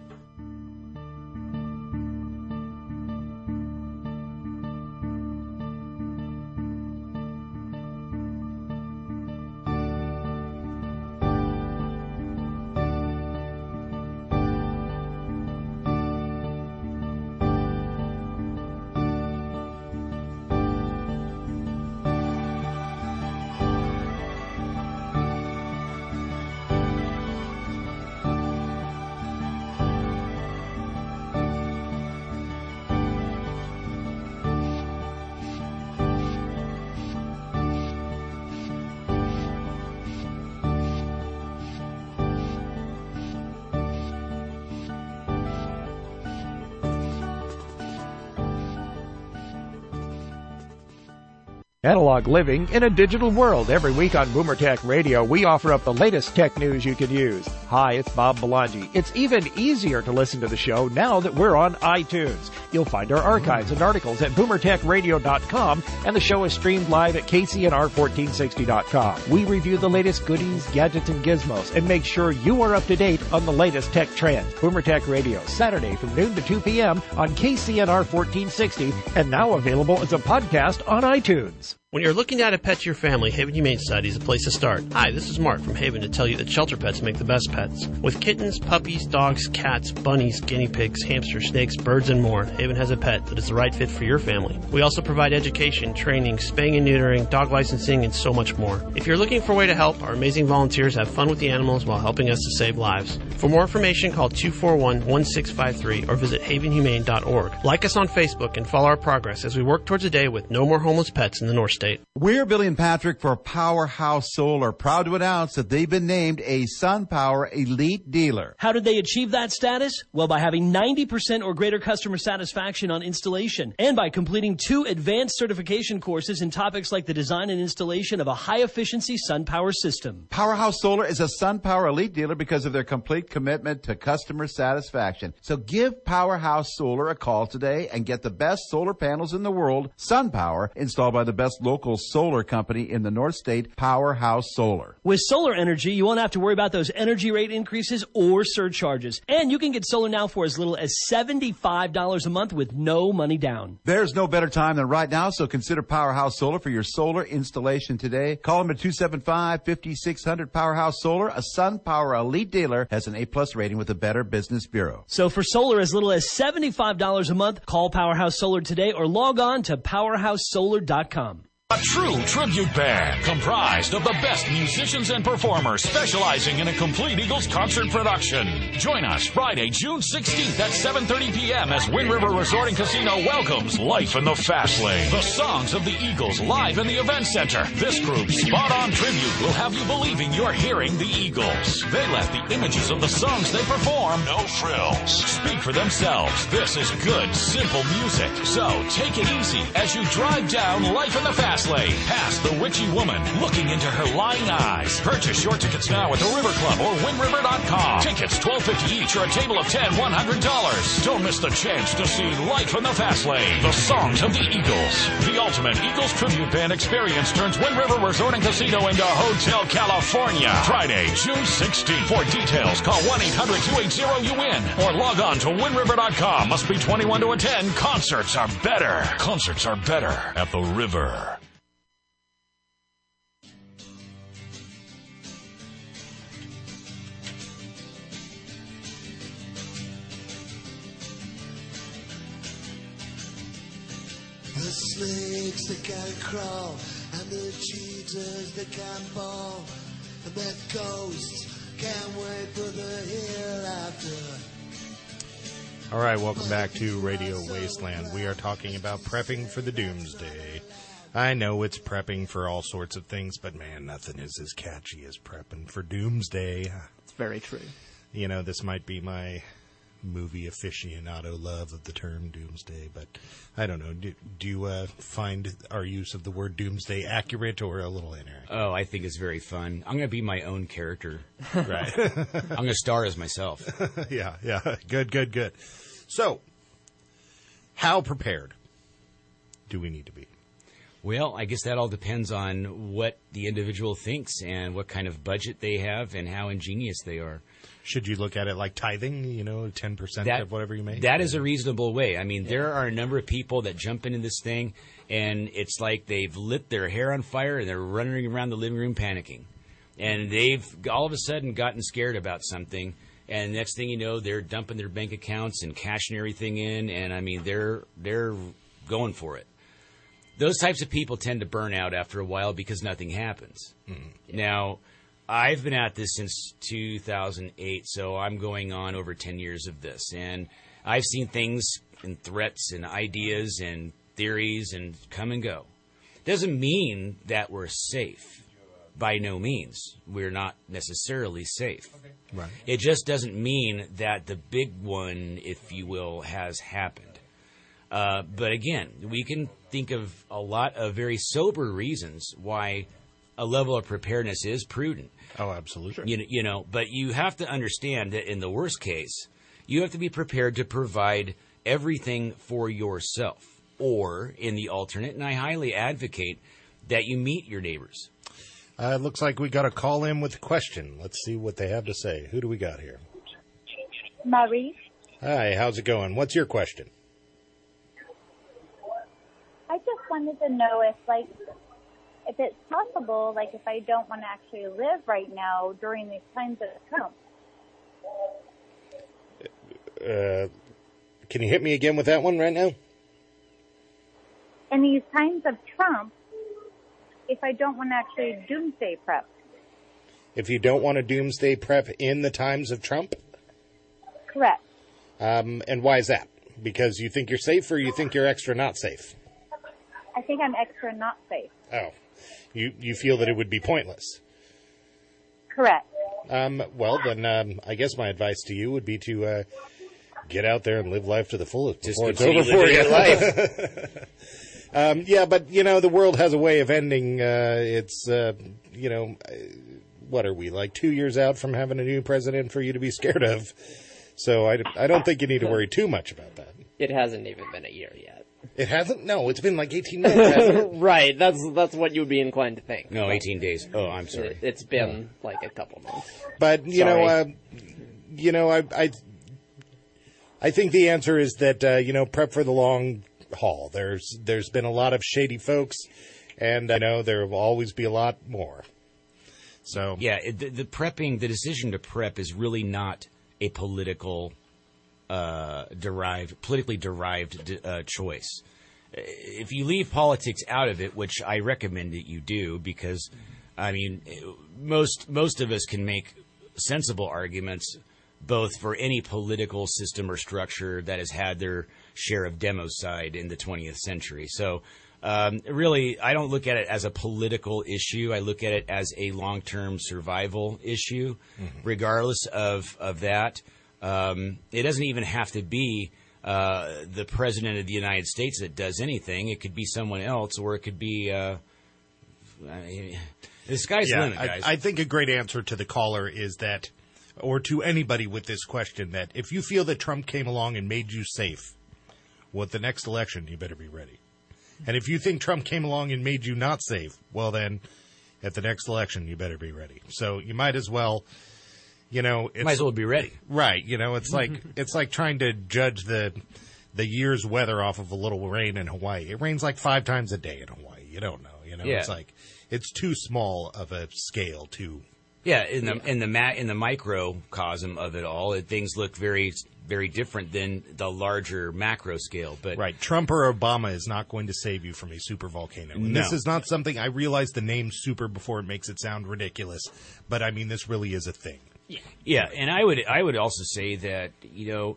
Analog living in a digital world. Every week on Boomer Tech Radio, we offer up the latest tech news you can use. Hi, it's Bob Belangi. It's even easier to listen to the show now that we're on iTunes. You'll find our archives and articles at boomer tech radio dot com, and the show is streamed live at k c n r fourteen sixty dot com. We review the latest goodies, gadgets, and gizmos, and make sure you are up to date on the latest tech trends. Boomer Tech Radio, Saturday from noon to two p.m. on K C N R fourteen sixty, and now available as a podcast on iTunes. When you're looking to add a pet to your family, Haven Humane Society is a place to start. Hi, this is Mark from Haven to tell you that shelter pets make the best pets. With kittens, puppies, dogs, cats, bunnies, guinea pigs, hamsters, snakes, birds, and more, Haven has a pet that is the right fit for your family. We also provide education, training, spaying and neutering, dog licensing, and so much more. If you're looking for a way to help, our amazing volunteers have fun with the animals while helping us to save lives. For more information, call two four one, one six five three or visit haven humane dot org. Like us on Facebook and follow our progress as we work towards a day with no more homeless pets in the North State. We're Billy and Patrick for Powerhouse Solar, proud to announce that they've been named a SunPower Elite Dealer. How did they achieve that status? Well, by having ninety percent or greater customer satisfaction on installation, and by completing two advanced certification courses in topics like the design and installation of a high-efficiency SunPower system. Powerhouse Solar is a SunPower Elite Dealer because of their complete commitment to customer satisfaction. So give Powerhouse Solar a call today and get the best solar panels in the world, SunPower, installed by the best local solar company in the North State, Powerhouse Solar. With solar energy, you won't have to worry about those energy rate increases or surcharges. And you can get solar now for as little as seventy-five dollars a month with no money down. There's no better time than right now, so consider Powerhouse Solar for your solar installation today. Call them at two seven five, five six zero zero. Powerhouse Solar, a SunPower Elite Dealer, has an A-plus rating with the Better Business Bureau. So for solar as little as seventy-five dollars a month, call Powerhouse Solar today or log on to powerhouse solar dot com. A true tribute band comprised of the best musicians and performers specializing in a complete Eagles concert production. Join us Friday, June sixteenth at seven thirty p.m. as Wind River Resort and Casino welcomes Life in the Fast Lane. The songs of the Eagles live in the event center. This group's spot-on tribute will have you believing you're hearing the Eagles. They let the images of the songs they perform, no frills, speak for themselves. This is good, simple music. So take it easy as you drive down Life in the Fast Lane, past the witchy woman looking into her lying eyes. Purchase your tickets now at the River Club or wind river dot com. Tickets twelve fifty each or a table of ten, one hundred dollars. Don't miss the chance to see Life in the Fast Lane. The songs of the Eagles. The ultimate Eagles tribute band experience turns Wind River Resort and Casino into Hotel California. Friday, June sixteenth. For details, call one eight hundred, two eight zero, U N or log on to wind river dot com. Must be twenty-one to attend. Concerts are better. Concerts are better at the River. The snakes that can crawl, and the cheaters that can fall, and the ghosts can't wait for the hereafter. All right, welcome back to Radio Wasteland. We are talking about prepping for the doomsday. I know it's prepping for all sorts of things, but man, nothing is as catchy as prepping for doomsday. It's very true. You know, this might be my movie aficionado love of the term doomsday, but I don't know. Do, do you uh, find our use of the word doomsday accurate or a little inaccurate? Oh, I think it's very fun. I'm going to be my own character. Right. I'm going to star as myself. yeah, yeah. Good, good, good. So, how prepared do we need to be? Well, I guess that all depends on what the individual thinks and what kind of budget they have and how ingenious they are. Should you look at it like tithing, you know, ten percent that, of whatever you make? That is a reasonable way. I mean, yeah. There are a number of people that jump into this thing, and it's like they've lit their hair on fire, and they're running around the living room panicking. And they've all of a sudden gotten scared about something, and next thing you know, they're dumping their bank accounts and cashing everything in, and, I mean, they're they're going for it. Those types of people tend to burn out after a while because nothing happens. Mm-hmm. Yeah. Now, I've been at this since two thousand eight, so I'm going on over ten years of this. And I've seen things and threats and ideas and theories and come and go. Doesn't mean that we're safe. By no means. We're not necessarily safe. Okay. Right. It just doesn't mean that the big one, if you will, has happened. Uh, but again, we can think of a lot of very sober reasons why a level of preparedness is prudent. Oh, absolutely. You know, you know, but you have to understand that in the worst case, you have to be prepared to provide everything for yourself. Or, in the alternate, and I highly advocate that you meet your neighbors. Uh, it looks like we got a call in with a question. Let's see what they have to say. Who do we got here? Marie. Hi, how's it going? What's your question? I just wanted to know if, like, if it's possible, like, if I don't want to actually live right now during these times of Trump. Uh, can you hit me again with that one right now? In these times of Trump, if I don't want to actually doomsday prep. If you don't want to doomsday prep in the times of Trump? Correct. Um, and why is that? Because you think you're safe or you think you're extra not safe? I think I'm extra not safe. Oh. You you feel that it would be pointless? Correct. Um, well, then um, I guess my advice to you would be to uh, get out there and live life to the fullest before it's over for you. Life. um, yeah, but, you know, the world has a way of ending. Uh, it's, uh, you know, what are we, like two years out from having a new president for you to be scared of? So I, I don't think you need to worry too much about that. It hasn't even been a year yet. It hasn't? No, it's been like eighteen months, hasn't it? Right, that's that's what you would be inclined to think. No, eighteen days. Oh, I'm sorry. It, it's been oh. like a couple months. But, you sorry. know, uh, you know, I, I, I think the answer is that, uh, you know, prep for the long haul. There's There's been a lot of shady folks, and I know there will always be a lot more. So yeah, the, the prepping, the decision to prep is really not a political uh, derived, politically derived uh, choice. If you leave politics out of it, which I recommend that you do, because I mean, most most of us can make sensible arguments both for any political system or structure that has had their share of democide in the twentieth century. So um, really, I don't look at it as a political issue. I look at it as a long-term survival issue, mm-hmm. regardless of, of that. Um, it doesn't even have to be uh, the president of the United States that does anything. It could be someone else, or it could be uh, I mean, the sky's yeah, the limit, guys. I, I think a great answer to the caller is that, or to anybody with this question, that if you feel that Trump came along and made you safe, well, at the next election, you better be ready. And if you think Trump came along and made you not safe, well, then at the next election, you better be ready. So you might as well, you know, it's, might as well be ready. Right. You know, it's like it's like trying to judge the the year's weather off of a little rain in Hawaii. It rains like five times a day in Hawaii. You don't know. You know, yeah. It's like it's too small of a scale to. Yeah, in the in the ma- in the microcosm of it all, it, things look very very different than the larger macro scale. But right, Trump or Obama is not going to save you from a super volcano. And no. This is not something I realize the name super before it makes it sound ridiculous, but I mean this really is a thing. Yeah, yeah, and I would I would also say that you know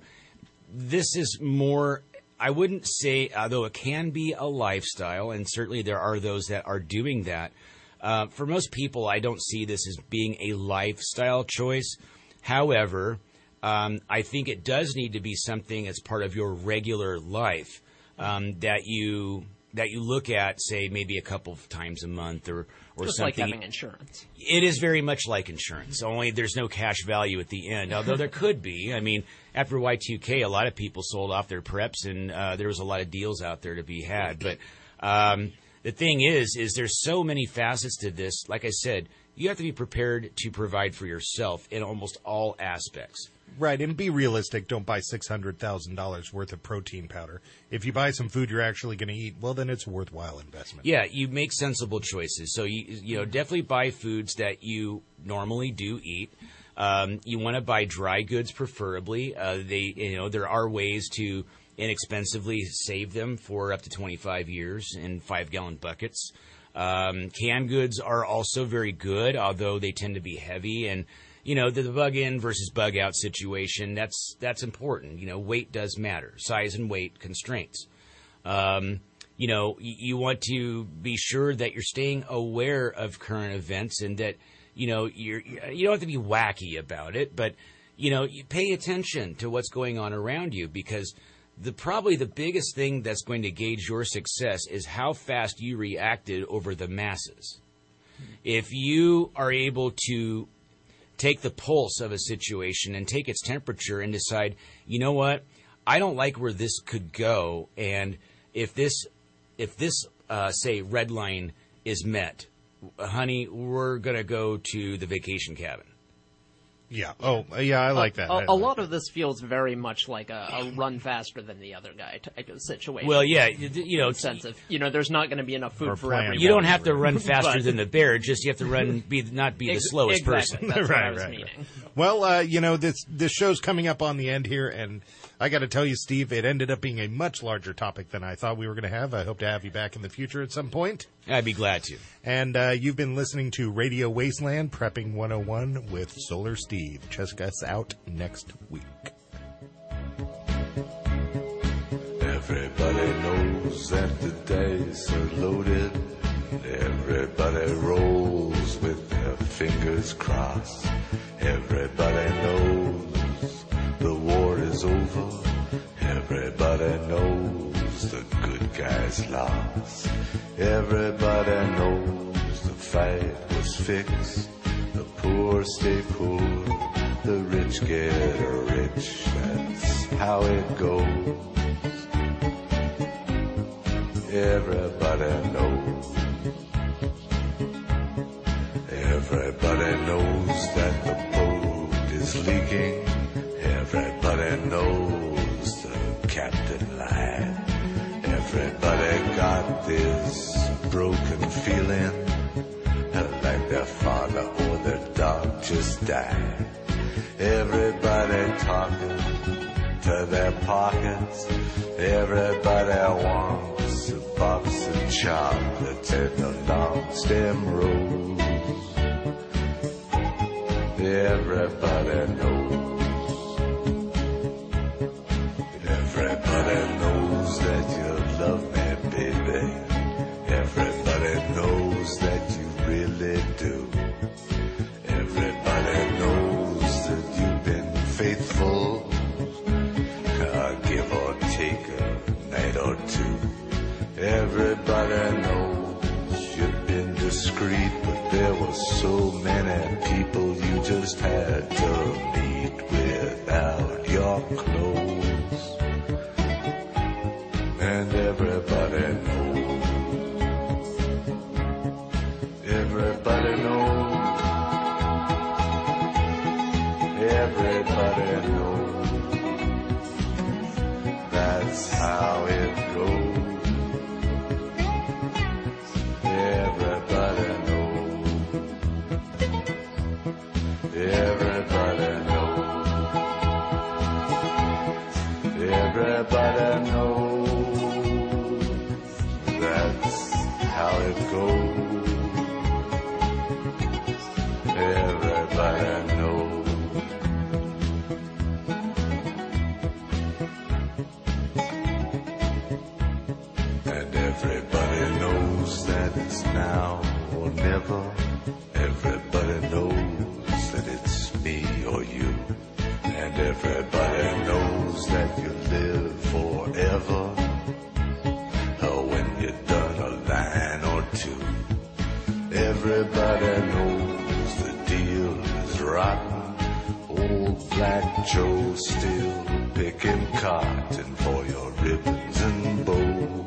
this is more. I wouldn't say, although it can be a lifestyle, and certainly there are those that are doing that. Uh, for most people, I don't see this as being a lifestyle choice. However, um, I think it does need to be something as part of your regular life um, that you that you look at, say, maybe a couple of times a month or, or Just something. like having insurance. It is very much like insurance, only there's no cash value at the end, although there could be. I mean, after Y two K, a lot of people sold off their preps, and uh, there was a lot of deals out there to be had. But um, the thing is, is there's so many facets to this. Like I said, you have to be prepared to provide for yourself in almost all aspects. Right, and be realistic. Don't buy six hundred thousand dollars worth of protein powder. If you buy some food you're actually going to eat, well, then it's a worthwhile investment. Yeah, you make sensible choices. So, you you know, definitely buy foods that you normally do eat. Um, you want to buy dry goods, preferably. Uh, they, you know, there are ways to inexpensively save them for up to twenty-five years in five-gallon buckets. Um, canned goods are also very good, although they tend to be heavy. And, you know, the, the bug-in versus bug-out situation, that's that's important. You know, weight does matter. Size and weight constraints. Um, you know, you, you want to be sure that you're staying aware of current events and that, you know, you're, you don't have to be wacky about it, but, you know, you pay attention to what's going on around you because the probably the biggest thing that's going to gauge your success is how fast you reacted over the masses. If you are able to take the pulse of a situation and take its temperature and decide, you know what, I don't like where this could go, and if this, if this, uh, say, red line is met, honey, we're going to go to the vacation cabin. Yeah. Oh, yeah, I like that. A, I a like lot of this feels very much like a, a run faster than the other guy type of situation. Well, yeah, you, you know, in the sense of, you know, there's not going to be enough food for everyone. You don't have to run faster But- than the bear; just you have to run, be not be the Ex- slowest exactly. person. That's what I was right, meaning. right. Well, uh, you know, this this show's coming up on the end here, and I got to tell you, Steve, it ended up being a much larger topic than I thought we were going to have. I hope to have you back in the future at some point. I'd be glad to. And uh, you've been listening to Radio Wasteland Prepping one oh one with Solar Steve. Check us out next week. Everybody knows that the dice are loaded. Everybody rolls with their fingers crossed. Everybody knows the war is over. Everybody knows the good guys lost. Everybody knows the fight was fixed. The poor stay poor, the rich get rich. That's how it goes. Everybody knows. Everybody knows that the boat is leaking. Everybody knows the captain lied. Everybody got this broken feeling like their father or their dog just died. Everybody talking to their pockets. Everybody wants a box of chocolates and a long stem rose. Everybody knows. Everybody knows that you love me, baby. Everybody knows that you really do. Everybody knows that you've been faithful. Uh, give or take a night or two. Everybody knows you've been discreet, but there were so many people you just had to meet without your clothes. And everybody knows. Everybody knows. Everybody knows. That's how it goes. Everybody knows. Everybody knows. Everybody knows. That's how it goes. Everybody knows. And everybody knows that it's now or never. Everybody knows that it's me or you. And everybody knows that you live forever. Or when you're done a line or two. Everybody knows the deal is rotten. Old Black Joe still picking cotton for your ribbons and bows.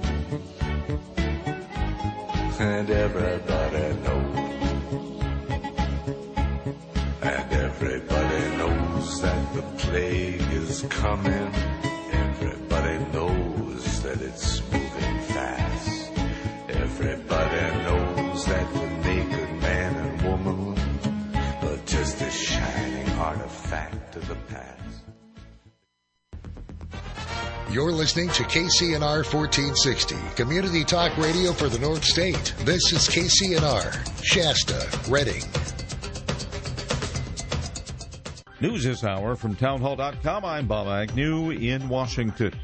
And everybody knows. And everybody knows that the plague is coming. Everybody knows that it's moving fast. Everybody knows that the naked man and woman are just a shining artifact of the past. You're listening to K C N R fourteen sixty, Community Talk Radio for the North State. This is K C N R, Shasta, Reading. News this hour from townhall dot com. I'm Bob Agnew in Washington.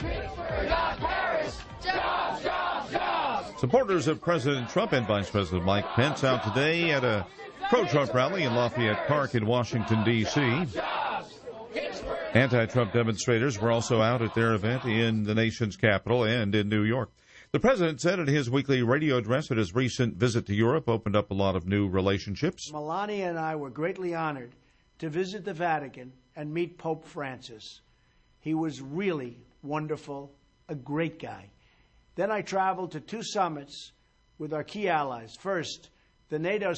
Supporters of President Trump and Vice President Mike Pence out today at a pro-Trump rally in Lafayette Park in Washington, D C Anti-Trump demonstrators were also out at their event in the nation's capital and in New York. The president said in his weekly radio address that his recent visit to Europe opened up a lot of new relationships. Melania and I were greatly honored to visit the Vatican and meet Pope Francis. He was really wonderful, a great guy. Then I traveled to two summits with our key allies. First, the NATO